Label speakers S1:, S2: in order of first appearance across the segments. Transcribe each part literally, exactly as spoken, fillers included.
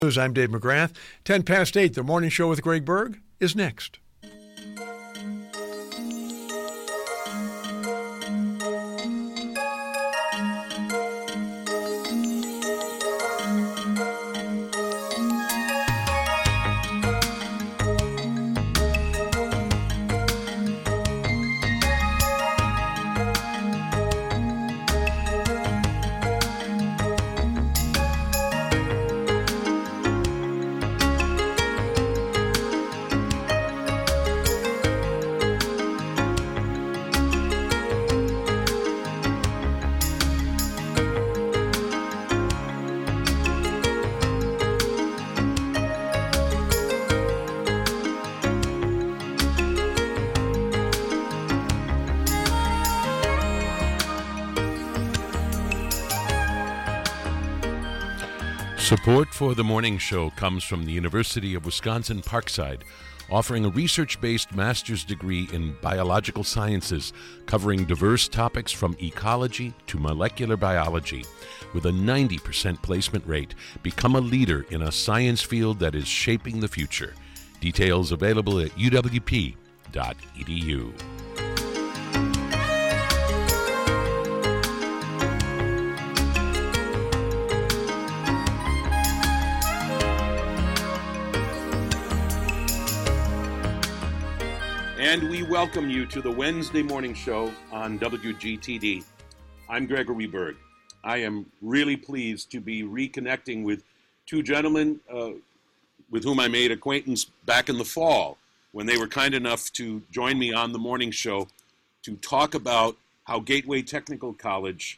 S1: I'm Dave McGrath. ten past eight, the morning show with Greg Berg is next.
S2: Support for the morning show comes from the University of Wisconsin-Parkside, offering a research-based master's degree in biological sciences covering diverse topics from ecology to molecular biology. With a ninety percent placement rate, become a leader in a science field that is shaping the future. Details available at u w p dot e d u. And we welcome you to the Wednesday morning show on W G T D. I'm Gregory Berg. I am really pleased to be reconnecting with two gentlemen uh, with whom I made acquaintance back in the fall when they were kind enough to join me on the morning show to talk about how Gateway Technical College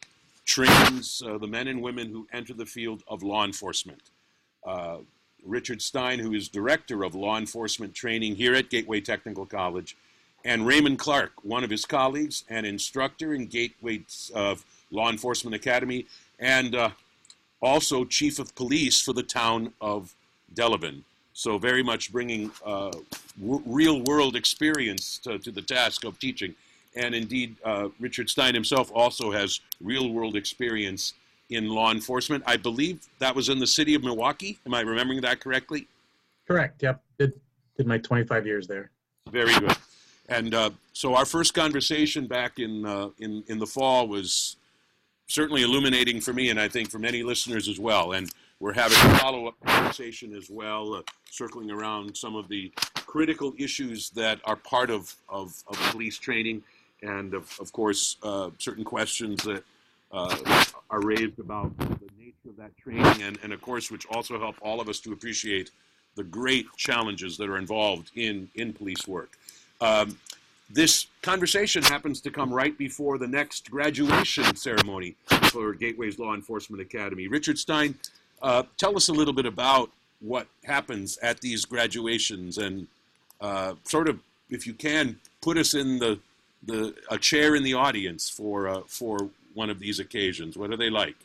S2: trains uh, the men and women who enter the field of law enforcement. Uh, Richard Stein, who is Director of Law Enforcement Training here at Gateway Technical College, and Raymond Clark, one of his colleagues and instructor in Gateway's uh, Law Enforcement Academy, and uh, also Chief of Police for the town of Delavan. So very much bringing uh, w- real-world experience to, to the task of teaching. And indeed, uh, Richard Stein himself also has real-world experience in law enforcement. I believe that was in the city of Milwaukee. Am I remembering that correctly?
S3: Correct. Yep. Did did my twenty-five years there.
S2: Very good. And uh, so our first conversation back in uh, in in the fall was certainly illuminating for me, and I think for many listeners as well. And we're having a follow-up conversation as well, uh, circling around some of the critical issues that are part of of, of police training, and of, of course uh, certain questions that Uh, are raised about the nature of that training, and, and of course, which also help all of us to appreciate the great challenges that are involved in, in police work. Um, this conversation happens to come right before the next graduation ceremony for Gateway's Law Enforcement Academy. Richard Stein, uh, tell us a little bit about what happens at these graduations, and uh, sort of, if you can, put us in the, the a chair in the audience for uh, for one of these occasions. What are they like?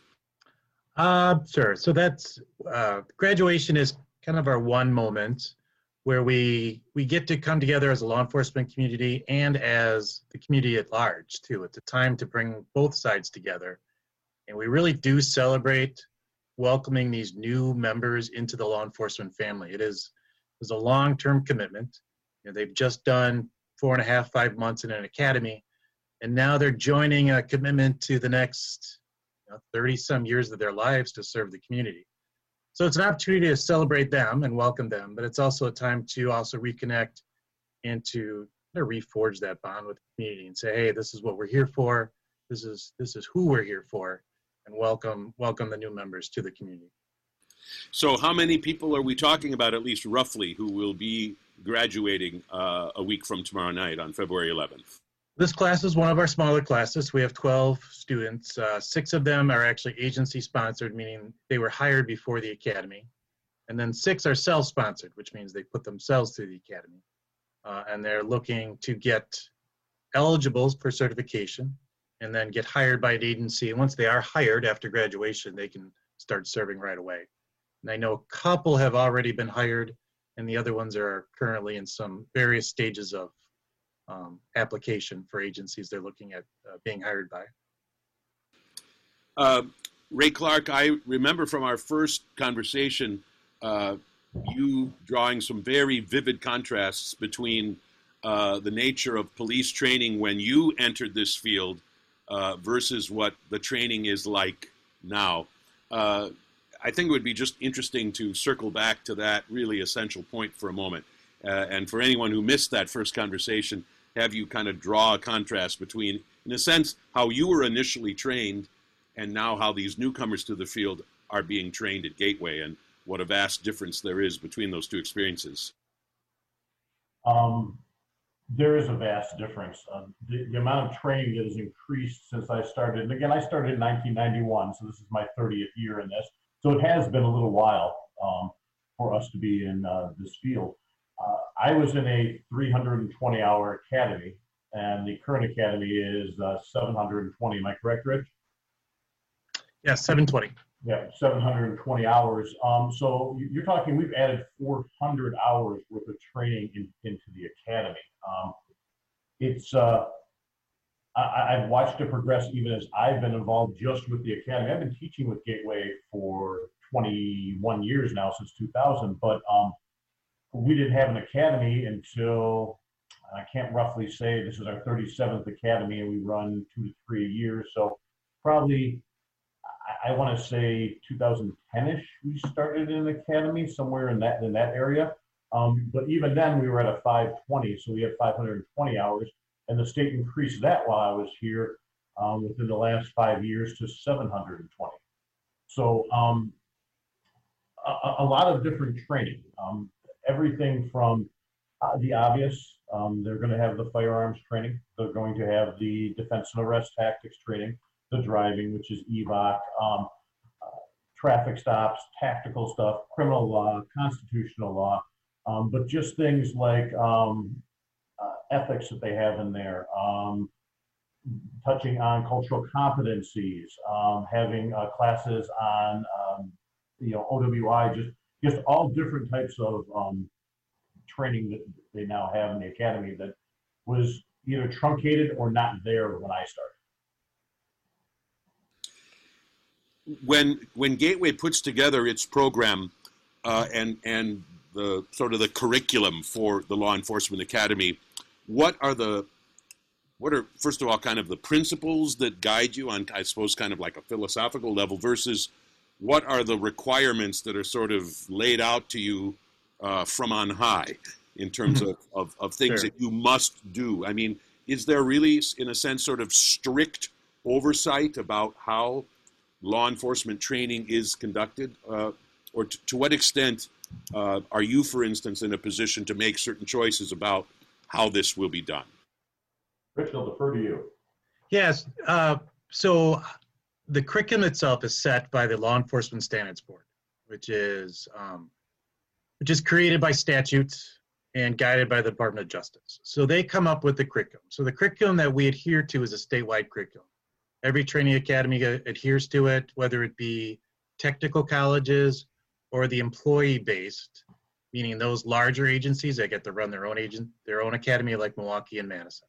S3: Uh, sure. So that's uh, graduation is kind of our one moment where we we get to come together as a law enforcement community and as the community at large too. It's a time to bring both sides together, and we really do celebrate welcoming these new members into the law enforcement family. It is is a long-term commitment. You know, they've just done four and a half, five months in an academy, and now they're joining a commitment to the next you know, thirty some years of their lives to serve the community. So it's an opportunity to celebrate them and welcome them, but it's also a time to also reconnect and to you know, reforge that bond with the community and say, hey, this is what we're here for. This is this is who we're here for, and welcome welcome the new members to the community.
S2: So how many people are we talking about, at least roughly, who will be graduating uh, a week from tomorrow night on February eleventh?
S3: This class is one of our smaller classes. We have twelve students. Uh, six of them are actually agency-sponsored, meaning they were hired before the academy. And then six are self-sponsored, which means they put themselves through the academy. Uh, and they're looking to get eligible for certification and then get hired by an agency. And once they are hired after graduation, they can start serving right away. And I know a couple have already been hired, and the other ones are currently in some various stages of Um, application for agencies they're looking at uh, being hired by.
S2: Uh, Ray Clark, I remember from our first conversation uh, you drawing some very vivid contrasts between uh, the nature of police training when you entered this field uh, versus what the training is like now. Uh, I think it would be just interesting to circle back to that really essential point for a moment. Uh, and for anyone who missed that first conversation, have you kind of draw a contrast between, in a sense, how you were initially trained and now how these newcomers to the field are being trained at Gateway, and what a vast difference there is between those two experiences.
S4: Um, there is a vast difference. Uh, the, the amount of training that has increased since I started, and again, I started in nineteen ninety-one, so this is my thirtieth year in this. So it has been a little while um, for us to be in uh, this field. Uh, I was in a three hundred twenty hour academy, and the current academy is uh, seven hundred twenty. Am I correct, Rich?
S3: Yeah, seven twenty.
S4: Yeah, seven hundred twenty hours. Um, so you're talking, we've added four hundred hours worth of training in, into the academy. Um, it's, uh, I, I've watched it progress even as I've been involved just with the academy. I've been teaching with Gateway for twenty-one years now, since two thousand, but um, we didn't have an academy until, I can't roughly say, this is our thirty-seventh academy, and we run two to three a year. So probably, I, I want to say two thousand ten-ish, we started an academy somewhere in that in that area. Um, but even then, we were at a five twenty, so we have five hundred twenty hours, and the state increased that while I was here um, within the last five years to seven hundred twenty. So um, a, a lot of different training, um, everything from uh, the obvious. Um, they're going to have the firearms training. They're going to have the defense and arrest tactics training, the driving, which is E V O C, um, uh, traffic stops, tactical stuff, criminal law, constitutional law, um, but just things like um, uh, ethics that they have in there, um, touching on cultural competencies, um, having uh, classes on, um, you know, O W I, just, just all different types of um, training that they now have in the academy that was either truncated or not there when I started.
S2: When when Gateway puts together its program uh, and and the sort of the curriculum for the Law Enforcement Academy, what are the what are first of all kind of the principles that guide you on, I suppose, kind of like a philosophical level, versus what are the requirements that are sort of laid out to you uh, from on high in terms of, of, of things
S3: Sure.
S2: that you must do? I mean, is there really, in a sense, sort of strict oversight about how law enforcement training is conducted? Uh, or t- to what extent uh, are you, for instance, in a position to make certain choices about how this will be done?
S4: Rich, I'll defer to you.
S3: Yes. Uh, so the curriculum itself is set by the Law Enforcement Standards Board, which is um, which is created by statutes and guided by the Department of Justice. So they come up with the curriculum. So the curriculum that we adhere to is a statewide curriculum. Every training academy adheres to it, whether it be technical colleges or the employee-based, meaning those larger agencies that get to run their own agent, their own academy, like Milwaukee and Madison.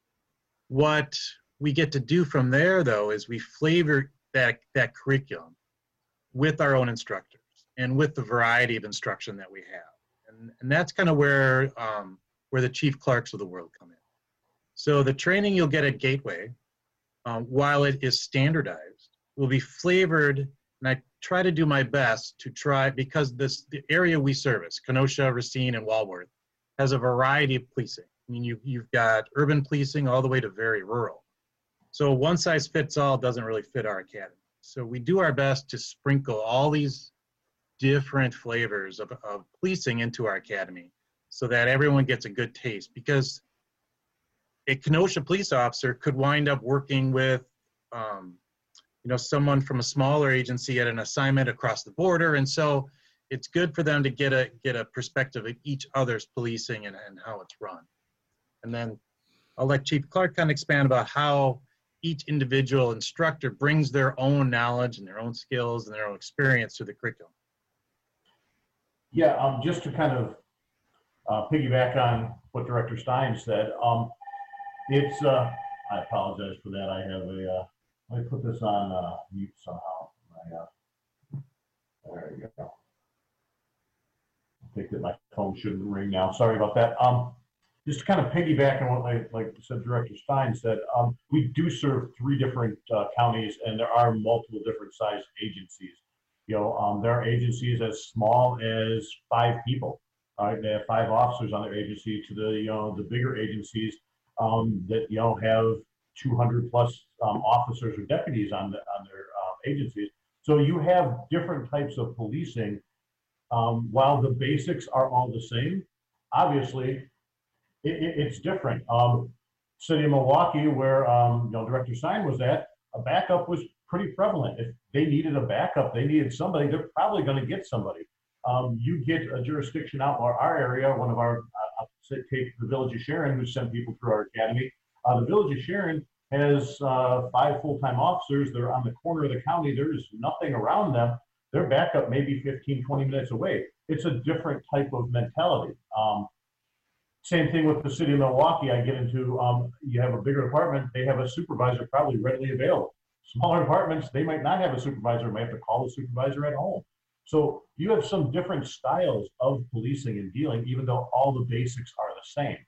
S3: What we get to do from there, though, is we flavor that, that curriculum with our own instructors and with the variety of instruction that we have. And, and that's kind of where, um, where the chief clerks of the world come in. So the training you'll get at Gateway, um, while it is standardized, will be flavored, and I try to do my best to try, because this the area we service, Kenosha, Racine, and Walworth, has a variety of policing. I mean, you, you've got urban policing all the way to very rural. So one size fits all doesn't really fit our academy. So we do our best to sprinkle all these different flavors of, of policing into our academy so that everyone gets a good taste, because a Kenosha police officer could wind up working with um, you know, someone from a smaller agency at an assignment across the border. And so it's good for them to get a get a perspective of each other's policing and, and how it's run. And then I'll let Chief Clark kind of expand about how each individual instructor brings their own knowledge and their own skills and their own experience to the curriculum.
S4: Yeah, um, just to kind of uh, piggyback on what Director Stein said, um, it's, uh, I apologize for that. I have a, uh, let me put this on uh, mute somehow. I, uh, there you go. think that my phone shouldn't ring now. Sorry about that. Um, just to kind of piggyback on what, like, like said, Director Stein said, um, we do serve three different uh, counties, and there are multiple different sized agencies. You know, um, there are agencies as small as five people. All right, they have five officers on their agency, to the, you know, the bigger agencies um, that, you know, have two hundred plus um, officers or deputies on, the, on their uh, agencies. So you have different types of policing. Um, while the basics are all the same, obviously it, it, it's different. Um, City of Milwaukee, where um, you know, Director Stein was at, a backup was pretty prevalent. If they needed a backup, they needed somebody, they're probably going to get somebody. Um, you get a jurisdiction out in our area, one of our, uh, I'll take the Village of Sharon, who sent people through our academy. Uh, the Village of Sharon has uh, five full-time officers. They're on the corner of the county. There's nothing around them. Their backup may be fifteen, twenty minutes away. It's a different type of mentality. Um, same thing with the City of Milwaukee. I get into, um, you have a bigger department, they have a supervisor probably readily available. Smaller departments, they might not have a supervisor, might have to call the supervisor at home. So you have some different styles of policing and dealing, even though all the basics are the same.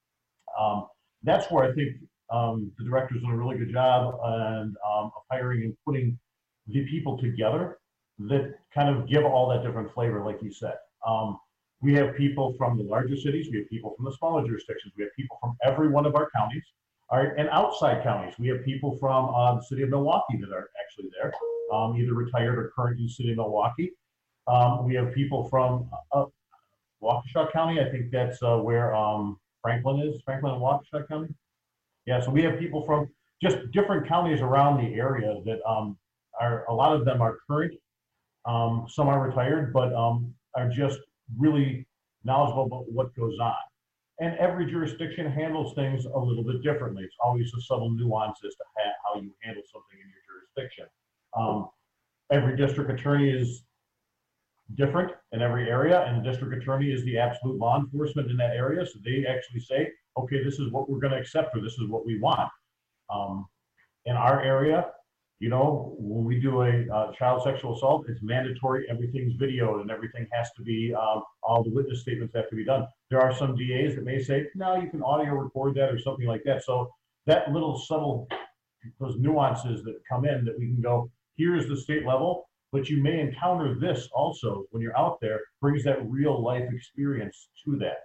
S4: Um, that's where I think um, the director's done a really good job and um, of hiring and putting the people together that kind of give all that different flavor, like you said. Um, we have people from the larger cities, we have people from the smaller jurisdictions, we have people from every one of our counties, all right, and outside counties. We have people from uh, the City of Milwaukee that are actually there, um, either retired or current in the City of Milwaukee. Um, we have people from uh, Waukesha County. I think that's uh, where um, Franklin is, Franklin and Waukesha County. Yeah, so we have people from just different counties around the area that um, are, a lot of them are current. Um, some are retired, but um, are just really knowledgeable about what goes on. And every jurisdiction handles things a little bit differently. It's always a subtle nuance as to ha- how you handle something in your jurisdiction. Um, every district attorney is different in every area, and the district attorney is the absolute law enforcement in that area. So they actually say, okay, this is what we're going to accept, or this is what we want. Um, in our area, you know, when we do a uh, child sexual assault, it's mandatory. Everything's videoed and everything has to be, um, all the witness statements have to be done. There are some D As that may say, no, you can audio record that or something like that. So that little subtle, those nuances that come in that we can go, here's the state level, but you may encounter this also when you're out there, brings that real life experience to that.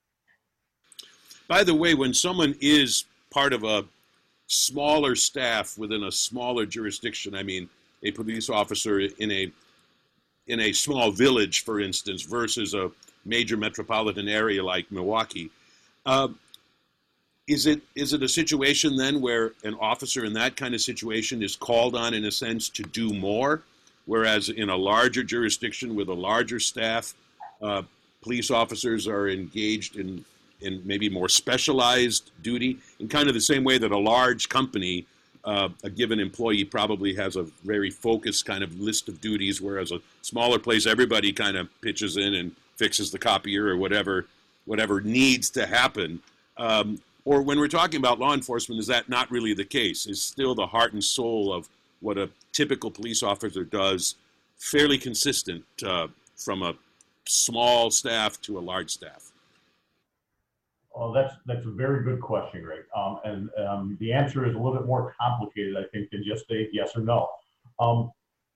S2: By the way, when someone is part of a smaller staff within a smaller jurisdiction, I mean, a police officer in a in a small village, for instance, versus a major metropolitan area like Milwaukee, uh, is it is it a situation then where an officer in that kind of situation is called on, in a sense, to do more, whereas in a larger jurisdiction with a larger staff, uh, police officers are engaged in in maybe more specialized duty, in kind of the same way that a large company, uh, a given employee probably has a very focused kind of list of duties, whereas a smaller place, everybody kind of pitches in and fixes the copier or whatever whatever needs to happen. Um, or when we're talking about law enforcement, is that not really the case? Is still the heart and soul of what a typical police officer does fairly consistent uh, from a small staff to a large staff?
S4: Well, that's that's a very good question, Greg. Um, and um, the answer is a little bit more complicated, I think, than just a yes or no. Um,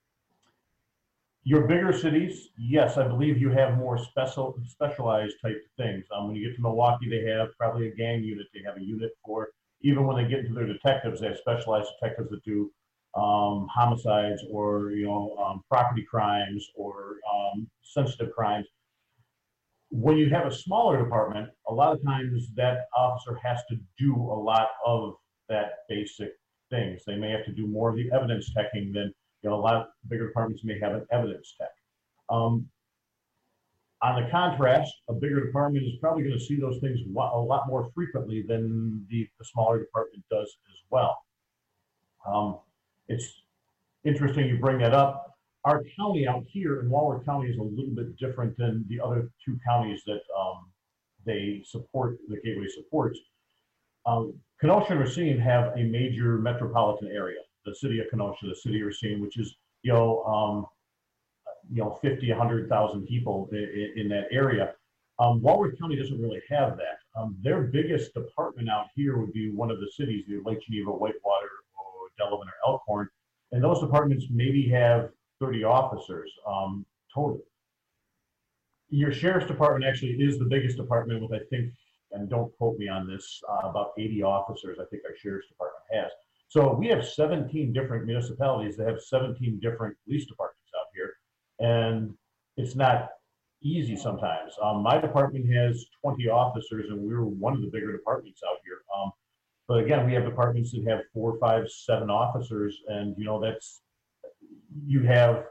S4: your bigger cities, yes, I believe you have more special specialized type things. Um, when you get to Milwaukee, they have probably a gang unit. They have a unit for, even when they get into their detectives, they have specialized detectives that do um, homicides or, you know, um, property crimes or um, sensitive crimes. When you have a smaller department, a lot of times that officer has to do a lot of that basic things. They may have to do more of the evidence checking than, you know, a lot of bigger departments may have an evidence tech. Um, on the contrast, a bigger department is probably going to see those things a lot more frequently than the, the smaller department does as well. Um, it's interesting you bring that up. Our county out here in Waller County is a little bit different than the other two counties that um, they support, the Gateway supports. Um, Kenosha and Racine have a major metropolitan area, the city of Kenosha, the city of Racine, which is, you know, um, you know, fifty, a hundred thousand people in, in that area. Um, Walworth County doesn't really have that. Um, their biggest department out here would be one of the cities, either Lake Geneva, Whitewater, or Delavan, or Elkhorn. And those departments maybe have thirty officers um, total. Your sheriff's department actually is the biggest department with, I think, and don't quote me on this, uh, about eighty officers I think our sheriff's department has. So we have seventeen different municipalities that have seventeen different police departments out here. And it's not easy sometimes. Um, my department has twenty officers, and we're one of the bigger departments out here. Um, but again, we have departments that have four, five, seven officers, and you know, that's, you have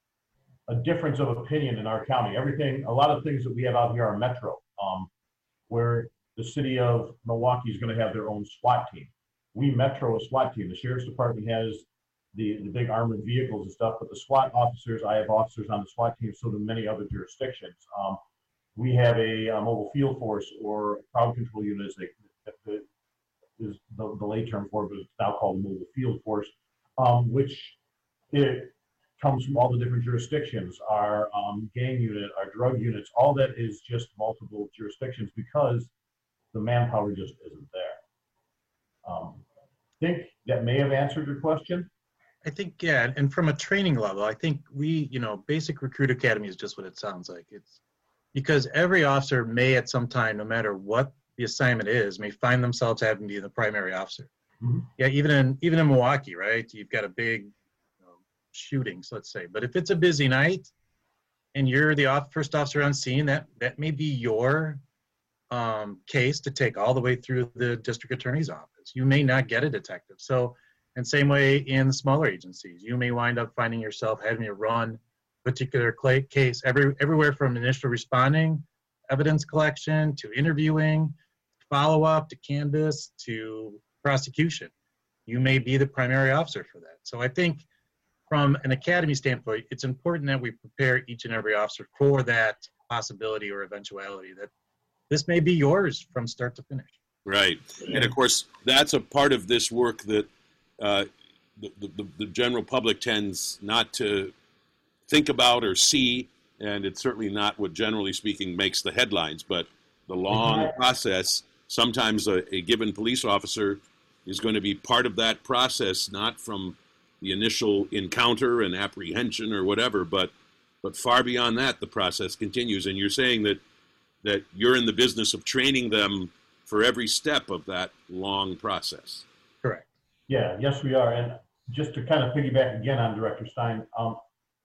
S4: a difference of opinion in our county. Everything, a lot of things that we have out here are metro, um, where the city of Milwaukee is going to have their own SWAT team. We metro a SWAT team. The sheriff's department has the, the big armored vehicles and stuff, but the SWAT officers, I have officers on the SWAT team, so do many other jurisdictions. Um, we have a, a mobile field force, or a crowd control unit is, the, is the, the lay term for it, but it's now called a mobile field force, um, which it comes from all the different jurisdictions. Our um, gang unit, our drug units, all that is just multiple jurisdictions because the manpower just isn't there. Um, I think that may have answered your question.
S3: I think, yeah, and from a training level, I think we, you know, basic recruit academy is just what it sounds like. It's because every officer may at some time, no matter what the assignment is, may find themselves having to be the primary officer. Mm-hmm. Yeah, even in even in Milwaukee, right? You've got a big you know, shootings, let's say. But if it's a busy night and you're the off, first officer on scene, that that may be your um, case to take all the way through the district attorney's office. You may not get a detective. So. And same way in the smaller agencies, you may wind up finding yourself having to run a particular case every, everywhere from initial responding, evidence collection, to interviewing, follow-up, to canvas, to prosecution. You may be the primary officer for that. So I think from an academy standpoint, it's important that we prepare each and every officer for that possibility or eventuality that this may be yours from start to finish.
S2: Right. And of course, that's a part of this work that Uh, the, the, the general public tends not to think about or see, and it's certainly not what, generally speaking, makes the headlines. But the long mm-hmm. process, sometimes a, a given police officer is going to be part of that process, not from the initial encounter and apprehension or whatever, but but far beyond that, the process continues. And you're saying that that you're in the business of training them for every step of that long process.
S3: Correct.
S4: Yeah, yes, we are. And just to kind of piggyback again on Director Stein, um,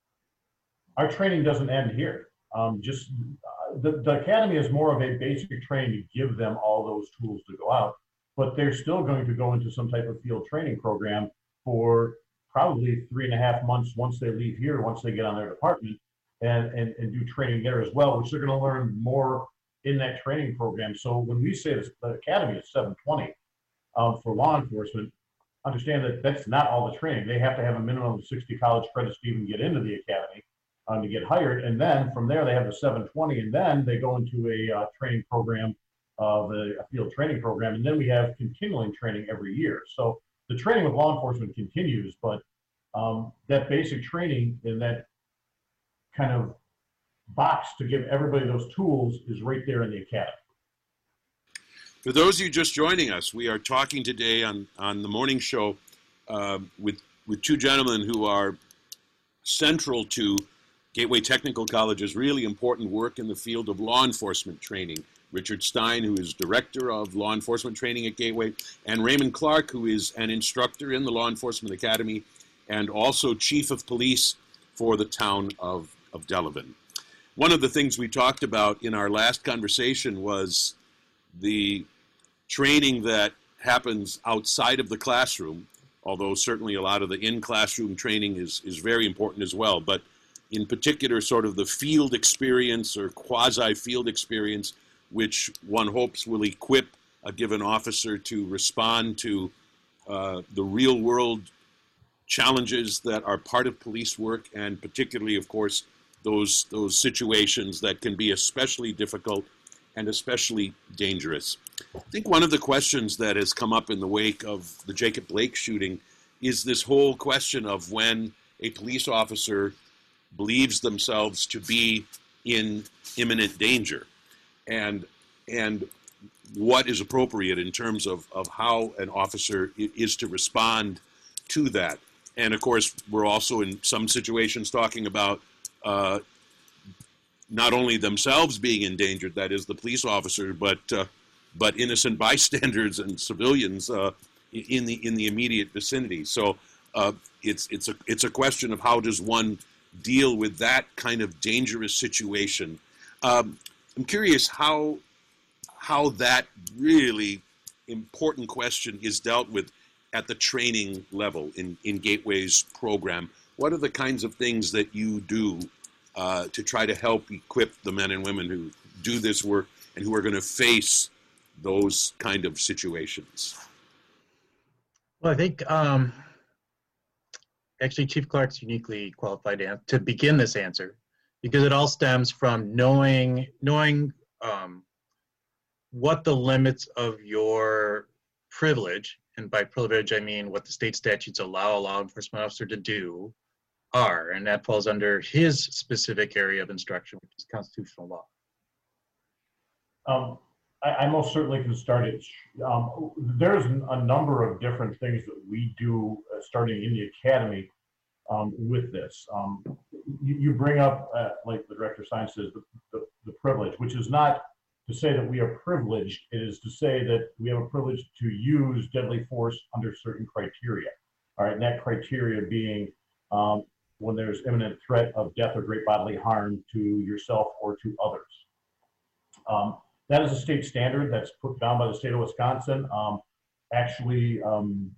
S4: our training doesn't end here. Um, just uh, the, the academy is more of a basic training to give them all those tools to go out, but they're still going to go into some type of field training program for probably three and a half months once they leave here, once they get on their department, and, and, and do training there as well, which they're going to learn more in that training program. So when we say this, the academy is seven twenty um, for law enforcement, understand that that's not all the training. They have to have a minimum of sixty college credits to even get into the academy um, to get hired. And then from there, they have the seven twenty, and then they go into a uh, training program, uh, the a field training program. And then we have continuing training every year. So the training with law enforcement continues, but um, that basic training in that kind of box to give everybody those tools is right there in the academy.
S2: For those of you just joining us, we are talking today on, on the morning show uh, with, with two gentlemen who are central to Gateway Technical College's really important work in the field of law enforcement training. Richard Stein, who is Director of Law Enforcement Training at Gateway, and Raymond Clark, who is an instructor in the Law Enforcement Academy and also Chief of Police for the town of, of Delavan. One of the things we talked about in our last conversation was the training that happens outside of the classroom, although certainly a lot of the in-classroom training is, is very important as well, but in particular sort of the field experience or quasi-field experience, which one hopes will equip a given officer to respond to uh, the real-world challenges that are part of police work, and particularly, of course, those those situations that can be especially difficult and especially dangerous. I think one of the questions that has come up in the wake of the Jacob Blake shooting is this whole question of when a police officer believes themselves to be in imminent danger, and and what is appropriate in terms of, of how an officer is to respond to that. And of course, we're also in some situations talking about uh, not only themselves being endangered, that is the police officer, but uh, but innocent bystanders and civilians uh, in the in the immediate vicinity. So uh, it's it's a it's a question of how does one deal with that kind of dangerous situation. Um, I'm curious how how that really important question is dealt with at the training level in, in Gateway's program. What are the kinds of things that you do uh, to try to help equip the men and women who do this work and who are going to face those kind of situations?
S3: Well, I think um, actually Chief Clark's uniquely qualified to, to begin this answer, because it all stems from knowing knowing um, what the limits of your privilege, and by privilege I mean what the state statutes allow a law enforcement officer to do, are, and that falls under his specific area of instruction, which is constitutional law.
S4: Um, I, I most certainly can start it. Um, there's a number of different things that we do uh, starting in the academy um, with this. Um, you, you bring up, uh, like the Director of Science says, the, the, the privilege, which is not to say that we are privileged. It is to say that we have a privilege to use deadly force under certain criteria. All right, and that criteria being um, when there's imminent threat of death or great bodily harm to yourself or to others. Um, that is a state standard that's put down by the state of Wisconsin. Um, actually, um,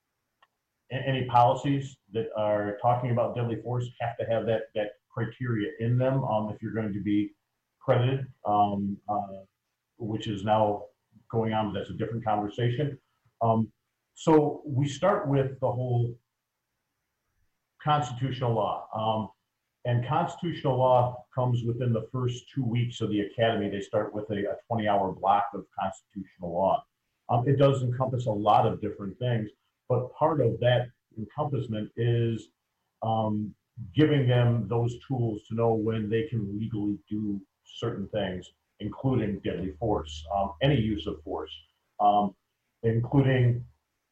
S4: any policies that are talking about deadly force have to have that, that criteria in them um, if you're going to be credited, um, uh, which is now going on, but that's a different conversation. Um, so we start with the whole constitutional law. Um, and constitutional law comes within the first two weeks of the academy. They start with a twenty hour block of constitutional law. Um, it does encompass a lot of different things, but part of that encompassment is um, giving them those tools to know when they can legally do certain things, including deadly force, um, any use of force, um, including,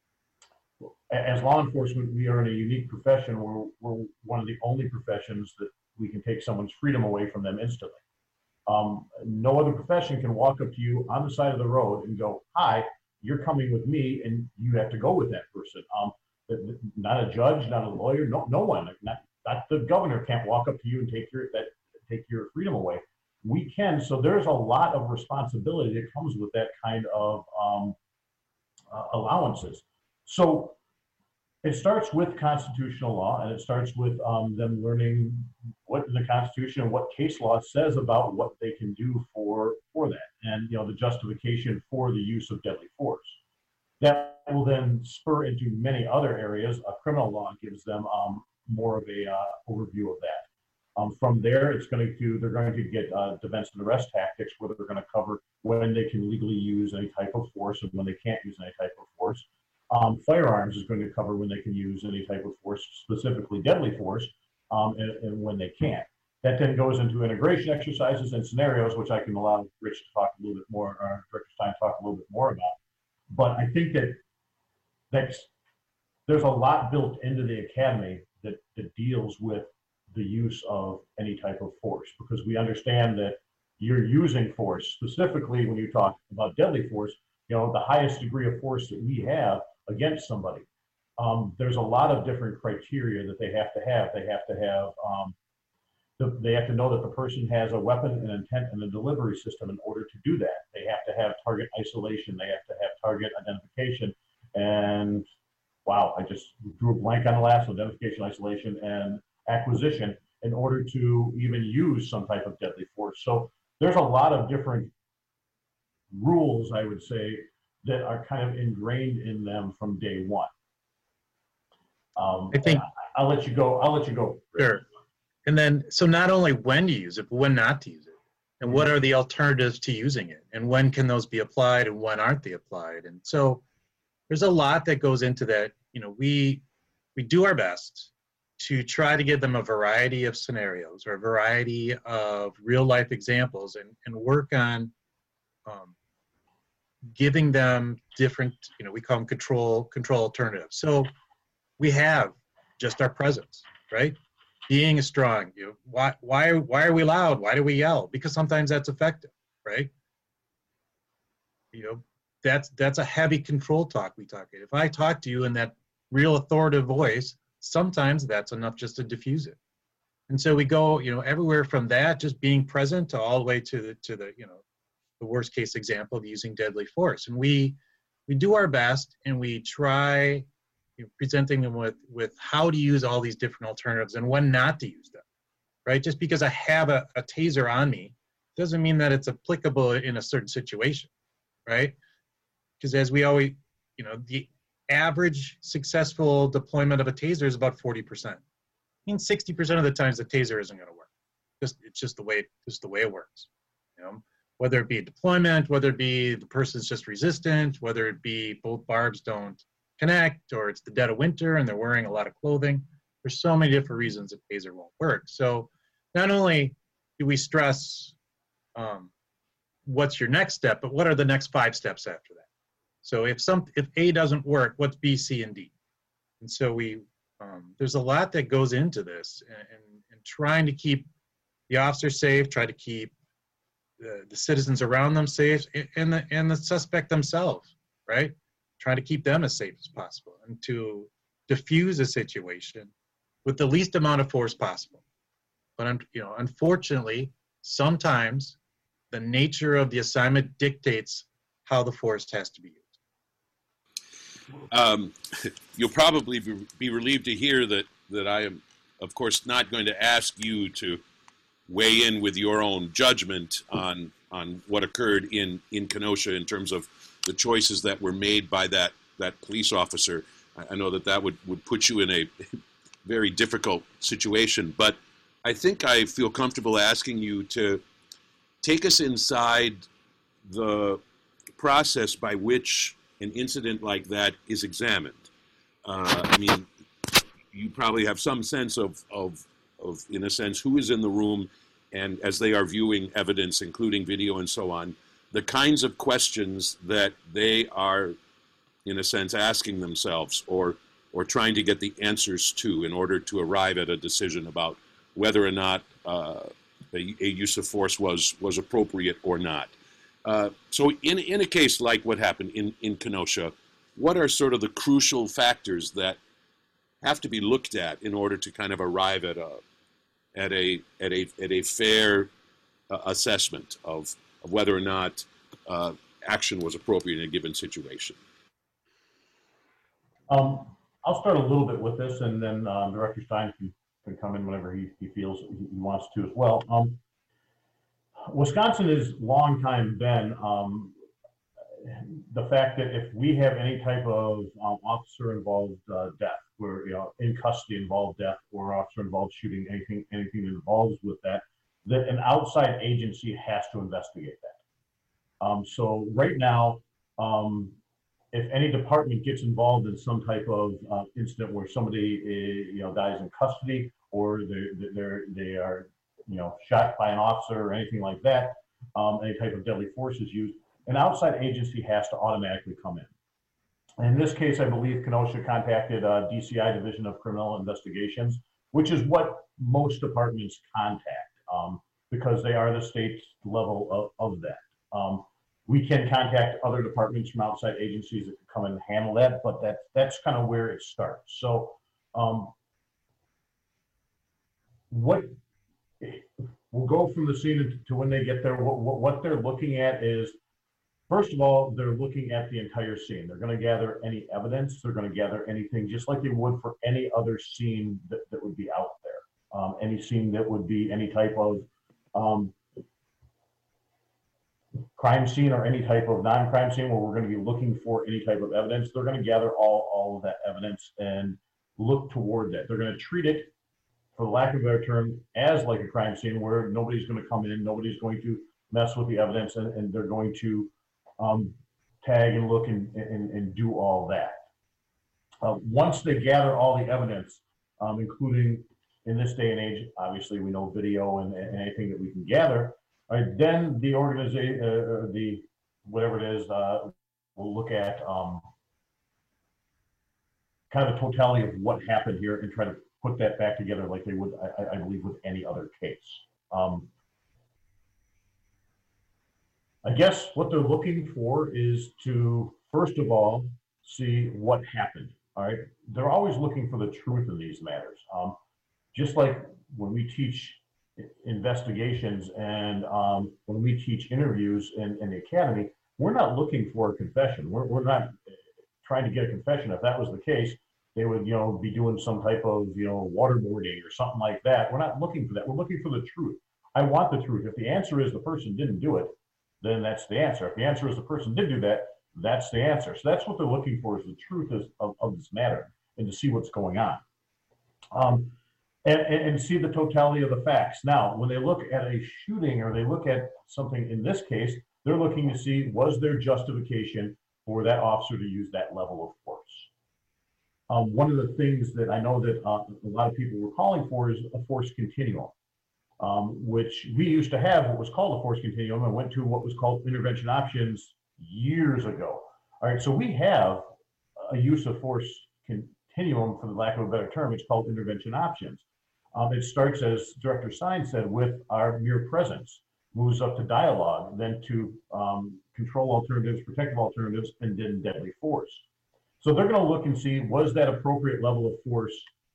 S4: as law enforcement, we are in a unique profession where we're one of the only professions that we can take someone's freedom away from them instantly. Um, no other profession can walk up to you on the side of the road and go, hi, you're coming with me, and you have to go with that person. Um, not a judge, not a lawyer, no, no one, not, not the governor can't walk up to you and take your, that, take your freedom away. We can, so there's a lot of responsibility that comes with that kind of um, uh, allowances. So it starts with constitutional law, and it starts with um, them learning what the Constitution and what case law says about what they can do for, for that, and you know the justification for the use of deadly force. That will then spur into many other areas. A criminal law gives them um, more of a uh, overview of that. Um, from there, it's going to they're going to get uh, defense and arrest tactics, where they're going to cover when they can legally use any type of force and when they can't use any type of force. Um, firearms is going to cover when they can use any type of force, specifically deadly force, um, and, and when they can't. That then goes into integration exercises and scenarios, which I can allow Rich to talk a little bit more, or Director Stein to talk a little bit more about. But I think that that's, there's a lot built into the academy that, that deals with the use of any type of force, because we understand that you're using force. Specifically, when you talk about deadly force, you know, the highest degree of force that we have against somebody. Um, there's a lot of different criteria that they have to have. They have to have, um, the, they have to know that the person has a weapon, an intent, and a delivery system in order to do that. They have to have target isolation. They have to have target identification. And wow, I just drew a blank on the last one, identification, isolation, and acquisition in order to even use some type of deadly force. So there's a lot of different rules, I would say, that are kind of ingrained in them from day one. Um,
S3: I think
S4: I'll let you go. I'll let you go.
S3: Sure. And then, so not only when to use it, but when not to use it, and what are the alternatives to using it, and when can those be applied, and when aren't they applied? And so, there's a lot that goes into that. You know, we we do our best to try to give them a variety of scenarios or a variety of real life examples and, and work on um, giving them different, you know, we call them control, control alternatives. So we have just our presence, right? Being a strong, you know, why, why, why are we loud? Why do we yell? Because sometimes that's effective, right? You know, that's, that's a heavy control talk we talk. If I talk to you in that real authoritative voice, sometimes that's enough just to diffuse it. And so we go, you know, everywhere from that, just being present, to all the way to the, to the, you know, the worst case example of using deadly force. And we, we do our best, and we try, you know, presenting them with, with how to use all these different alternatives and when not to use them, right? Just because I have a, a taser on me doesn't mean that it's applicable in a certain situation, right? Because as we always, you know, the average successful deployment of a taser is about forty percent. I mean, sixty percent of the times the taser isn't going to work. Just it's just the way just the way it works. You know, whether it be deployment, whether it be the person's just resistant, whether it be both barbs don't connect, or it's the dead of winter and they're wearing a lot of clothing. There's so many different reasons a taser won't work. So not only do we stress um, what's your next step, but what are the next five steps after that? So if some if A doesn't work, what's B, C, and D? And so we um, there's a lot that goes into this, and, and, and trying to keep the officer safe, try to keep the, the citizens around them safe, and the and the suspect themselves, right? Trying to keep them as safe as possible, and to diffuse a situation with the least amount of force possible. But you know, unfortunately, sometimes the nature of the assignment dictates how the force has to be used.
S2: Um, you'll probably be relieved to hear that, that I am, of course, not going to ask you to weigh in with your own judgment on on what occurred in, in Kenosha in terms of the choices that were made by that, that police officer. I know that that would, would put you in a very difficult situation, but I think I feel comfortable asking you to take us inside the process by which an incident like that is examined. Uh, I mean, you probably have some sense of, of, of, in a sense, who is in the room, and as they are viewing evidence, including video and so on, the kinds of questions that they are, in a sense, asking themselves or or trying to get the answers to in order to arrive at a decision about whether or not uh, a, a use of force was was appropriate or not. Uh, so in, in a case like what happened in, in Kenosha, what are sort of the crucial factors that have to be looked at in order to kind of arrive at a at a at a at a fair uh, assessment of, of whether or not uh, action was appropriate in a given situation?
S4: Um, I'll start a little bit with this, and then um, Director Stein can, can come in whenever he, he feels he wants to as well. Um, Wisconsin has long time been um, the fact that if we have any type of um, officer-involved uh, death, where you know in custody involved death or officer-involved shooting, anything anything that involves with that, that an outside agency has to investigate that. Um, so right now, um, if any department gets involved in some type of uh, incident where somebody is, you know dies in custody, or they're they're they are you know, shot by an officer or anything like that, um, any type of deadly force is used, an outside agency has to automatically come in. In this case, I believe Kenosha contacted uh, D C I, Division of Criminal Investigations, which is what most departments contact um, because they are the state level of, of that. Um, we can contact other departments from outside agencies that can come and handle that, but that, that's kind of where it starts. So um, what we'll go from the scene to when they get there. What, what, what they're looking at is, first of all, they're looking at the entire scene. They're going to gather any evidence. They're going to gather anything just like they would for any other scene that, that would be out there. Um, any scene that would be any type of um, crime scene or any type of non-crime scene where we're going to be looking for any type of evidence. They're going to gather all, all of that evidence and look toward that. They're going to treat it, for the lack of a better term, as like a crime scene where nobody's going to come in, nobody's going to mess with the evidence, and, and they're going to um, tag and look and, and, and do all that. Uh, once they gather all the evidence, um, including in this day and age, obviously we know video and, and anything that we can gather. All right, then the organization, uh, the whatever it is, uh, we'll look at um, kind of a totality of what happened here and try to put that back together like they would, I, I believe, with any other case. Um, I guess what they're looking for is to, first of all, see what happened. All right, they're always looking for the truth in these matters. Um, just like when we teach investigations and um, when we teach interviews in, in the academy, we're not looking for a confession. We're, we're not trying to get a confession. If that was the case, they would, you know, be doing some type of, you know, waterboarding or something like that. We're not looking for that. We're looking for the truth. I want the truth. If the answer is the person didn't do it, then that's the answer. If the answer is the person did do that, that's the answer. So that's what they're looking for, is the truth is, of, of this matter, and to see what's going on. Um, and, and, and see the totality of the facts. Now, when they look at a shooting or they look at something in this case, they're looking to see, was there justification for that officer to use that level of force? Um, one of the things that I know that uh, a lot of people were calling for is a force continuum, um, which we used to have what was called a force continuum and went to what was called intervention options years ago. All right, so we have a use of force continuum, for the lack of a better term. It's called intervention options. Um, it starts, as Director Stein said, with our mere presence, moves up to dialogue, then to um, control alternatives, protective alternatives, and then deadly force. So they're going to look and see, was that appropriate level of force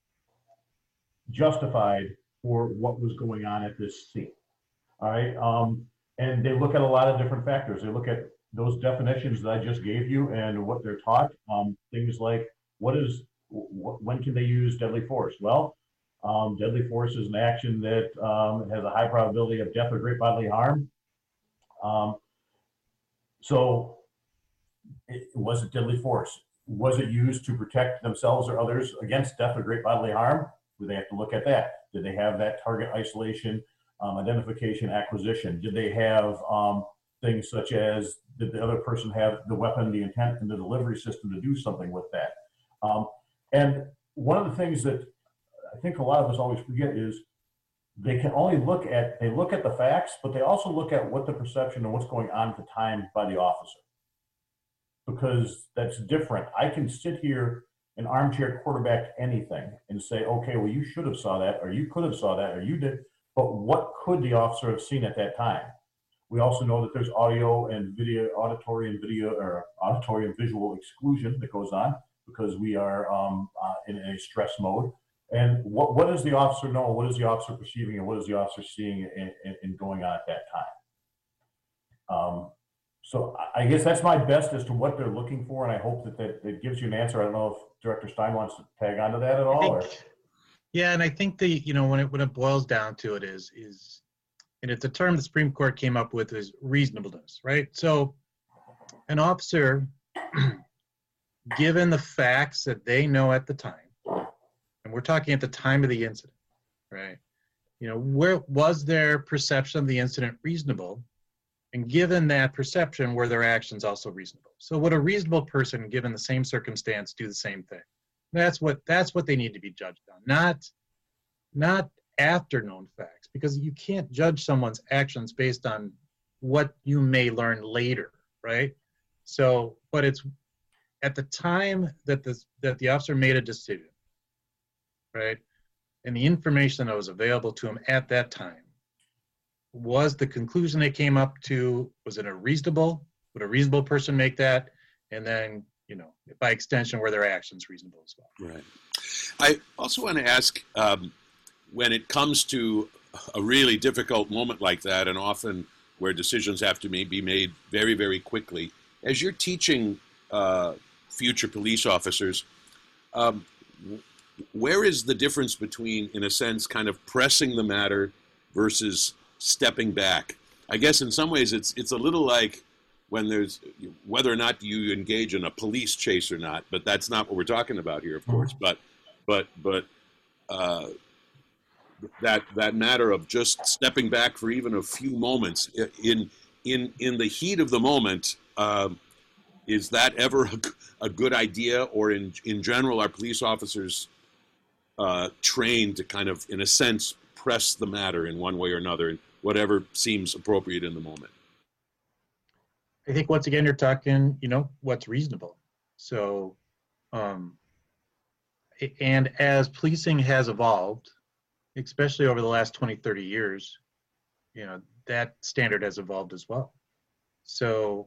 S4: justified for what was going on at this scene? All right, um, and they look at a lot of different factors. They look at those definitions that I just gave you and what they're taught. Um, things like, what is, wh when can they use deadly force? Well, um, deadly force is an action that um, has a high probability of death or great bodily harm. Um, so, it, was it deadly force? Was it used to protect themselves or others against death or great bodily harm? Do they have to look at that? Did they have that target isolation, um, identification, acquisition? Did they have um, things such as, did the other person have the weapon, the intent, and the delivery system to do something with that? Um, and one of the things that I think a lot of us always forget is they can only look at, they look at the facts, but they also look at what the perception and what's going on at the time by the officer. Because that's different. I can sit here and armchair quarterback anything and say, okay, well, you should have saw that, or you could have saw that, or you did, but what could the officer have seen at that time? We also know that there's audio and video, auditory and video, or auditory and visual exclusion that goes on because we are um, uh, in a stress mode. And what, what does the officer know? What is the officer perceiving, and what is the officer seeing and, and, and going on at that time? Um, So I guess that's my best as to what they're looking for, and I hope that that, that gives you an answer. I don't know if Director Stein wants to tag onto that at all.
S3: Think,
S4: or?
S3: Yeah, and I think the you know when it when it boils down to it is is, and it's a term the Supreme Court came up with, is reasonableness, right? So, an officer, given the facts that they know at the time, and we're talking at the time of the incident, right? You know, where was their perception of the incident reasonable? And given that perception, were their actions also reasonable? So would a reasonable person, given the same circumstance, do the same thing? That's what that's what they need to be judged on, not, not after known facts, because you can't judge someone's actions based on what you may learn later, right? So, but it's at the time that the, that the officer made a decision, right? And the information that was available to him at that time, was the conclusion they came up to, was it a reasonable, would a reasonable person make that? And then, you know, by extension, were their actions reasonable as well?
S2: Right. I also want to ask, um, when it comes to a really difficult moment like that, and often where decisions have to be made very, very quickly, as you're teaching uh, future police officers, um, where is the difference between, in a sense, kind of pressing the matter versus stepping back? I guess in some ways it's it's a little like when there's, whether or not you engage in a police chase or not, but that's not what we're talking about here, of course. But but but uh, that that matter of just stepping back for even a few moments in in in the heat of the moment, uh, is that ever a, a good idea? Or in in general, are police officers uh, trained to kind of, in a sense, press the matter in one way or another, and whatever seems appropriate in the moment?
S3: I think once again, you're talking, you know, what's reasonable. So, um, and as policing has evolved, especially over the last twenty, thirty years, you know, that standard has evolved as well. So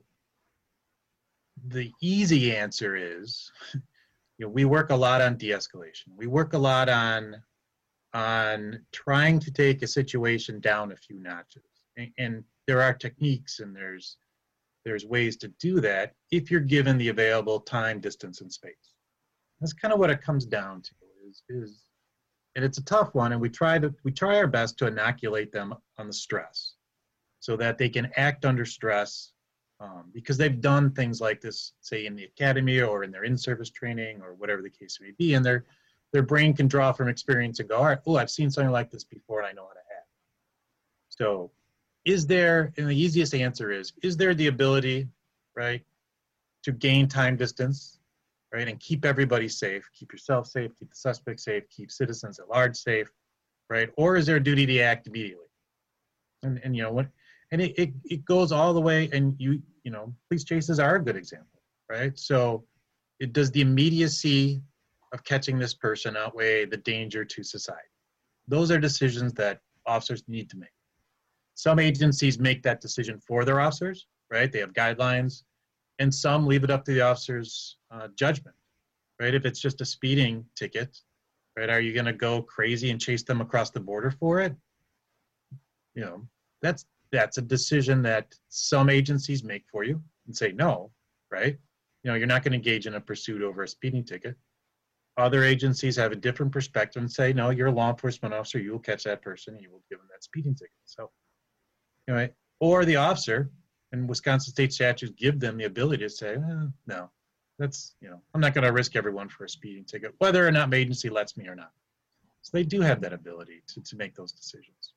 S3: the easy answer is, you know, we work a lot on de-escalation. We work a lot on, on trying to take a situation down a few notches. And, and there are techniques and there's, there's ways to do that if you're given the available time, distance, and space. That's kind of what it comes down to is, is and it's a tough one, and we try to we try our best to inoculate them on the stress so that they can act under stress um, because they've done things like this, say in the academy or in their in-service training or whatever the case may be, and their their brain can draw from experience and go, all right, oh, I've seen something like this before and I know how to act. So is there, and the easiest answer is, is there the ability, right, to gain time distance, right, and keep everybody safe, keep yourself safe, keep the suspect safe, keep citizens at large safe, right? Or is there a duty to act immediately? And, and you know, what, and it, it, it goes all the way, and you, you know, police chases are a good example, right? So it does the immediacy of catching this person outweigh the danger to society? Those are decisions that officers need to make. Some agencies make that decision for their officers, right? They have guidelines, and some leave it up to the officer's uh, judgment, right? If it's just a speeding ticket, right? Are you going to go crazy and chase them across the border for it? You know, that's that's a decision that some agencies make for you and say no, right? You know, you're not going to engage in a pursuit over a speeding ticket. Other agencies have a different perspective and say, no, you're a law enforcement officer, you will catch that person and you will give them that speeding ticket. So, you know, or the officer, and Wisconsin state statutes give them the ability to say, eh, no, that's, you know, I'm not going to risk everyone for a speeding ticket, whether or not my agency lets me or not. So they do have that ability to, to make those decisions.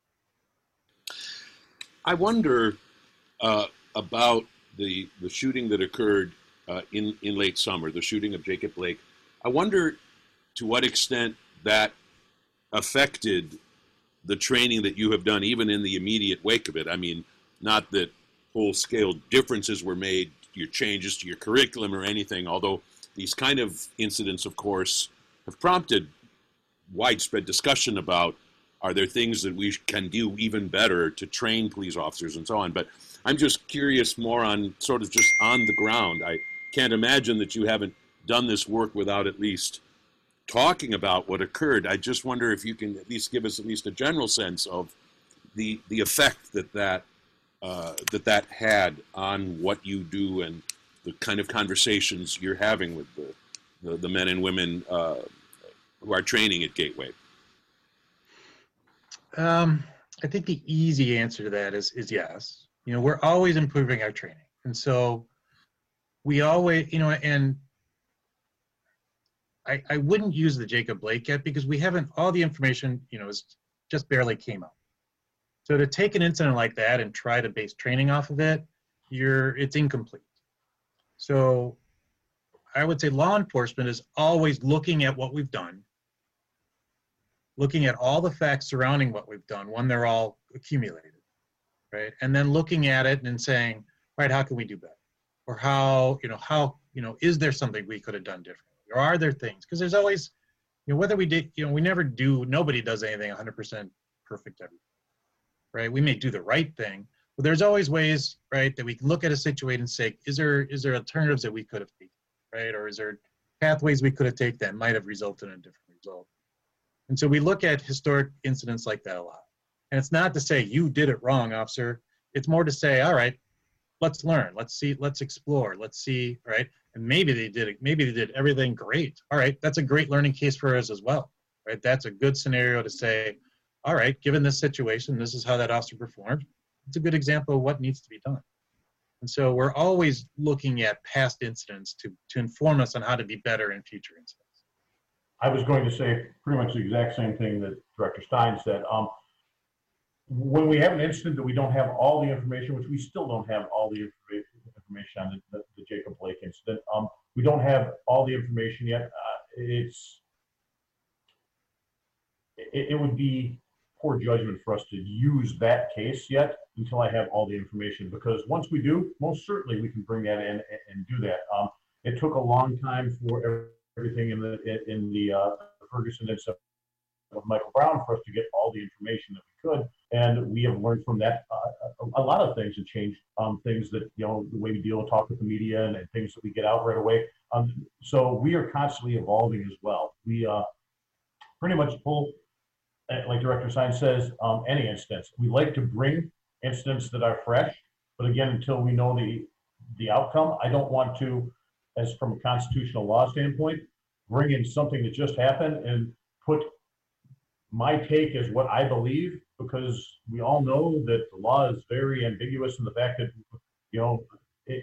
S2: I wonder uh, about the the shooting that occurred uh, in, in late summer, the shooting of Jacob Blake. I wonder to what extent that affected the training that you have done, even in the immediate wake of it. I mean, not that whole-scale differences were made, your changes to your curriculum or anything, although these kind of incidents, of course, have prompted widespread discussion about, are there things that we can do even better to train police officers and so on. But I'm just curious more on sort of just on the ground. I can't imagine that you haven't done this work without at least talking about what occurred. I just wonder if you can at least give us at least a general sense of the the effect that that uh, that that had on what you do and the kind of conversations you're having with the the, the men and women uh, who are training at Gateway.
S3: Um, I think the easy answer to that is is yes. You know, we're always improving our training, and so we always, you know, and I, I wouldn't use the Jacob Blake yet because we haven't, all the information, you know, is just barely came out. So to take an incident like that and try to base training off of it, you're, it's incomplete. So I would say law enforcement is always looking at what we've done, looking at all the facts surrounding what we've done when they're all accumulated, right? And then looking at it and saying, right, how can we do better? Or how, you know, how, you know, is there something we could have done differently? Or are there things? Because there's always, you know, whether we did, you know, we never do, nobody does anything one hundred percent perfect every day, right? We may do the right thing, but there's always ways, right, that we can look at a situation and say, is there, is there alternatives that we could have taken, right? Or is there pathways we could have taken that might have resulted in a different result? And so we look at historic incidents like that a lot. And it's not to say you did it wrong, officer. It's more to say, all right, let's learn, let's see, let's explore, let's see, right? And maybe they did it, maybe they did everything great. All right, that's a great learning case for us as well, right? That's a good scenario to say, all right, given this situation, this is how that officer performed. It's a good example of what needs to be done. And so we're always looking at past incidents to, to inform us on how to be better in future incidents.
S4: I was going to say pretty much the exact same thing that Director Stein said. Um, when we have an incident that we don't have all the information, which we still don't have all the information, information on the, the, the Jacob Blake incident. Um, we don't have all the information yet. Uh, it's it, it would be poor judgment for us to use that case yet until I have all the information, because once we do, most certainly we can bring that in and, and do that. Um, it took a long time for everything in the in the uh, Ferguson incident of Michael Brown for us to get all the information that we could, and we have learned from that uh, a, a lot of things and changed um, things that, you know, the way we deal, talk with the media, and, and things that we get out right away. Um, so we are constantly evolving as well. We uh, pretty much pull, like Director Sines says, um, any instance. We like to bring incidents that are fresh, but again, until we know the the outcome, I don't want to, as from a constitutional law standpoint, bring in something that just happened and put my take as what I believe, because we all know that the law is very ambiguous in the fact that, you know, it,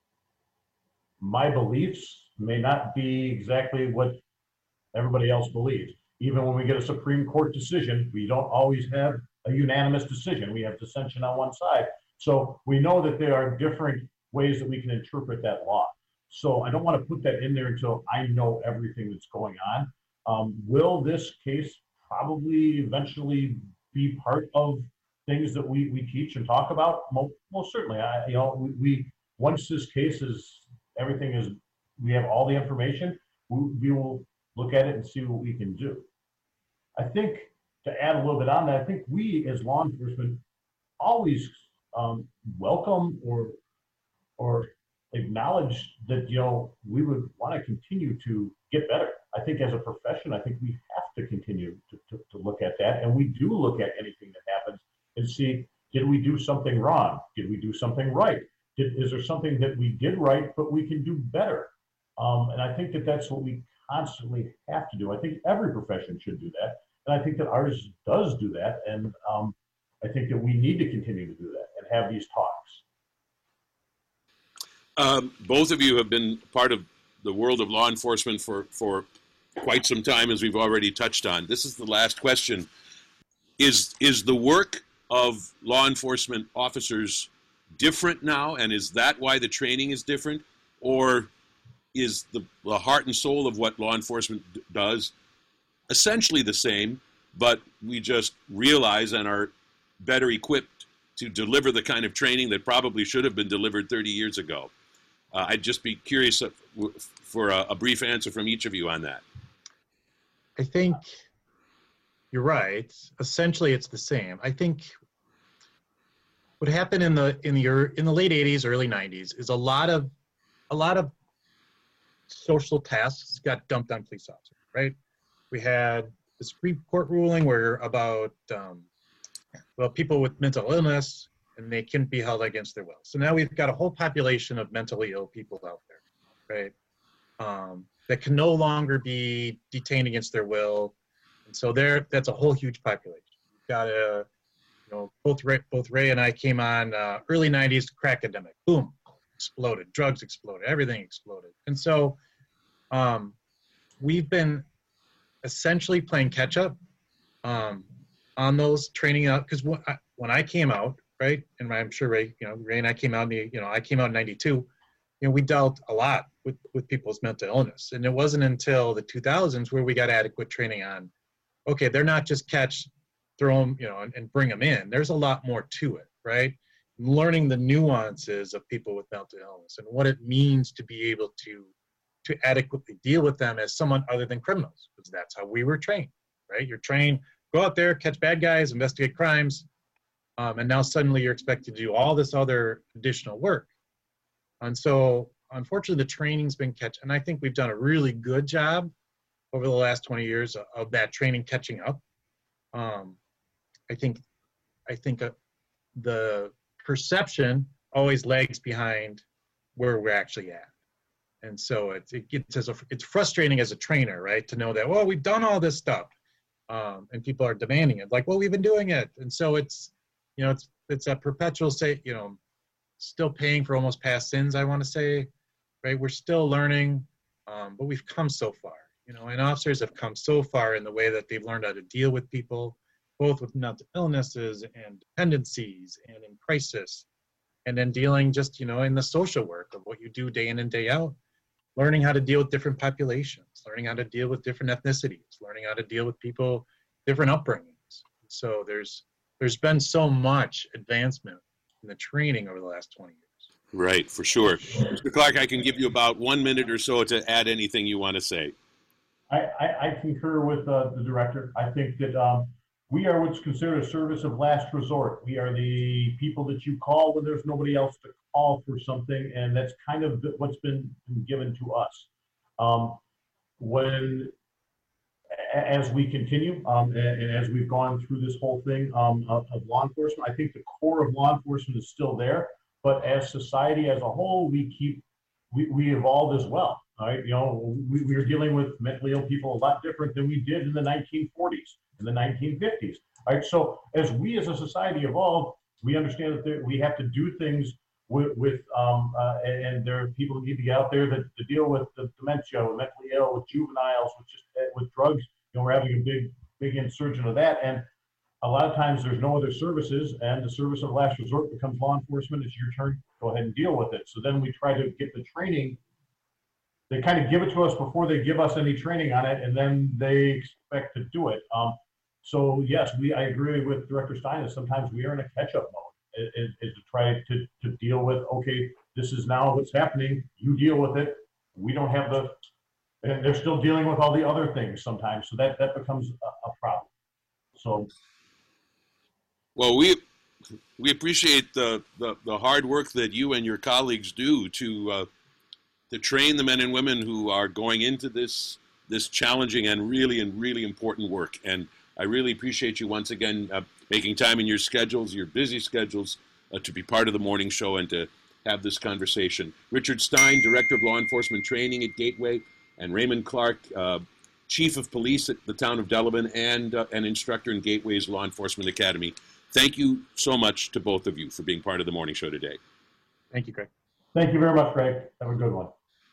S4: my beliefs may not be exactly what everybody else believes. Even when we get a Supreme Court decision, we don't always have a unanimous decision. We have dissension on one side. So we know that there are different ways that we can interpret that law. So I don't want to put that in there until I know everything that's going on. Um, will this case probably eventually be part of things that we, we teach and talk about? Most, most certainly. I, you know, we, we once this case is, everything is, we have all the information, we, we will look at it and see what we can do. I think, to add a little bit on that, I think we as law enforcement always um, welcome or or acknowledge that, you know, we would want to continue to get better. I think as a profession, I think we have to continue to, to, to look at that, and we do look at anything that happens and see, did we do something wrong? Did we do something right? Did, is there something that we did right but we can do better? Um, and I think that that's what we constantly have to do. I think every profession should do that. And I think that ours does do that. And um, I think that we need to continue to do that and have these talks.
S2: Um, both of you have been part of the world of law enforcement for, for quite some time, as we've already touched on. This is the last question. Is, is the work of law enforcement officers different now? And is that why the training is different? Or is the, the heart and soul of what law enforcement d- does essentially the same, but we just realize and are better equipped to deliver the kind of training that probably should have been delivered thirty years ago? Uh, I'd just be curious for a, a brief answer from each of you on that.
S3: I think you're right. Essentially, it's the same. I think what happened in the in the in the late eighties, early nineties is a lot of a lot of social tasks got dumped on police officers. Right? We had the Supreme Court ruling where about um, well people with mental illness, and they couldn't be held against their will. So now we've got a whole population of mentally ill people out there, right? Um, that can no longer be detained against their will, and so there, that's a whole huge population. We've got a, you know, both Ray, both Ray and I came on uh, early nineties crack epidemic. Boom, exploded. Drugs exploded. Everything exploded, and so um, we've been essentially playing catch up um, on those training out, because when I, when I came out. Right, and I'm sure Ray, you know, Ray and I came out in the, you know, I came out in ninety-two. You know, we dealt a lot with with people's mental illness, and it wasn't until the two thousands where we got adequate training on, okay, they're not just catch, throw them, you know, and, and bring them in. There's a lot more to it, right? Learning the nuances of people with mental illness and what it means to be able to to adequately deal with them as someone other than criminals, because that's how we were trained, right? You're trained, go out there, catch bad guys, investigate crimes. Um, and now suddenly you're expected to do all this other additional work. And so, unfortunately, the training's been catch, and I think we've done a really good job over the last twenty years of, of that training catching up. Um, I think, I think uh, the perception always lags behind where we're actually at. And so it, it gets as a, it's frustrating as a trainer, right, to know that, well, we've done all this stuff, um, and people are demanding it, like, well, we've been doing it. And so it's, you know, it's it's a perpetual, say, you know, still paying for almost past sins, I want to say, right? We're still learning, um, but we've come so far, you know, and officers have come so far in the way that they've learned how to deal with people, both with mental illnesses and dependencies and in crisis, and then dealing just, you know, in the social work of what you do day in and day out, learning how to deal with different populations, learning how to deal with different ethnicities, learning how to deal with people different upbringings. So there's there's been so much advancement in the training over the last twenty years.
S2: Right, for sure. Mister Clark, I can give you about one minute or so to add anything you want to say.
S4: I, I, I concur with uh, the director. I think that um, we are what's considered a service of last resort. We are the people that you call when there's nobody else to call for something, and that's kind of what's been given to us. Um, when, as we continue, um, and, and as we've gone through this whole thing um, of, of law enforcement, I think the core of law enforcement is still there, but as society as a whole, we keep, we, we evolved as well. All right, you know, we, we were dealing with mentally ill people a lot different than we did in the nineteen forties, in the nineteen fifties. All right, so as we as a society evolve, we understand that there, we have to do things with, with um, uh, and, and there are people that need to get out there that to deal with the dementia, with mentally ill, with juveniles, with just with drugs. You know, we're having a big, big insurgent of that, and a lot of times there's no other services, and the service of last resort becomes law enforcement. It's your turn. Go ahead and deal with it. So then we try to get the training. They kind of give it to us before they give us any training on it, and then they expect to do it. Um, so yes, we I agree with Director Stein that sometimes we are in a catch-up mode, is, is to try to, to deal with, okay, this is now what's happening, you deal with it. We don't have the, and they're still dealing with all the other things sometimes, so that, that becomes a, a problem. So.
S2: Well, we we appreciate the, the, the hard work that you and your colleagues do to uh, to train the men and women who are going into this this challenging and really and really important work. And I really appreciate you once again uh, making time in your schedules, your busy schedules, uh, to be part of the morning show and to have this conversation. Richard Stein, Director of Law Enforcement Training at Gateway, and Raymond Clark, uh, Chief of Police at the town of Delavan and uh, an instructor in Gateway's Law Enforcement Academy. Thank you so much to both of you for being part of the morning show today.
S3: Thank you, Greg.
S4: Thank you very much, Greg. Have a good one.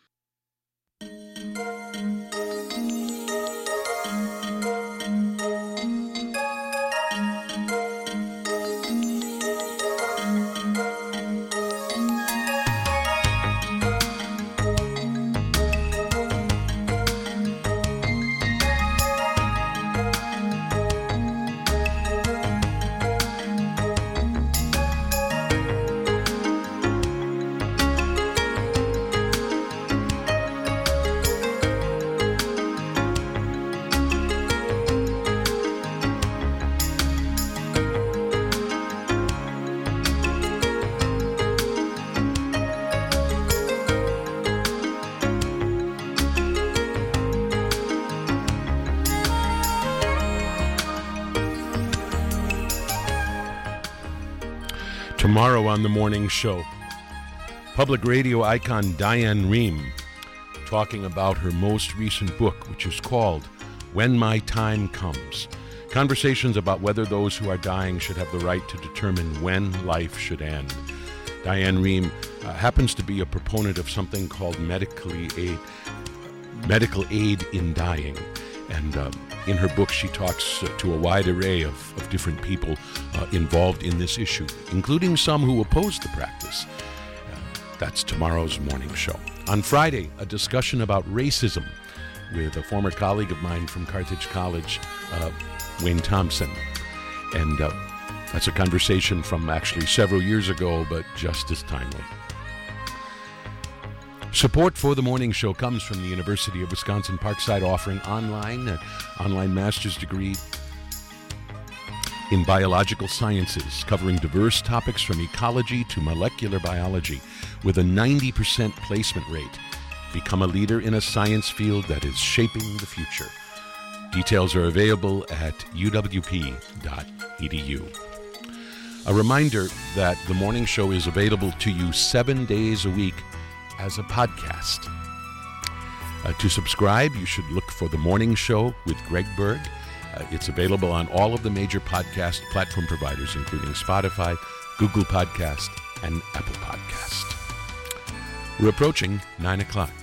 S1: Tomorrow on the morning show, public radio icon Diane Rehm talking about her most recent book, which is called When My Time Comes. Conversations about whether those who are dying should have the right to determine when life should end. Diane Rehm uh, happens to be a proponent of something called medically aid, medical aid in dying. And uh, in her book, she talks uh, to a wide array of, of different people uh, involved in this issue, including some who oppose the practice. Uh, that's tomorrow's morning show. On Friday, a discussion about racism with a former colleague of mine from Carthage College, uh, Wayne Thompson. And uh, that's a conversation from actually several years ago, but just as timely. Support for the morning show comes from the University of Wisconsin Parkside, offering online an online master's degree in biological sciences, covering diverse topics from ecology to molecular biology, with a ninety percent placement rate. Become a leader in a science field that is shaping the future. Details are available at u w p dot e d u. A reminder that the morning show is available to you seven days a week as a podcast. Uh, to subscribe, you should look for The Morning Show with Greg Berg. Uh, it's available on all of the major podcast platform providers, including Spotify, Google Podcast, and Apple Podcast. We're approaching nine o'clock.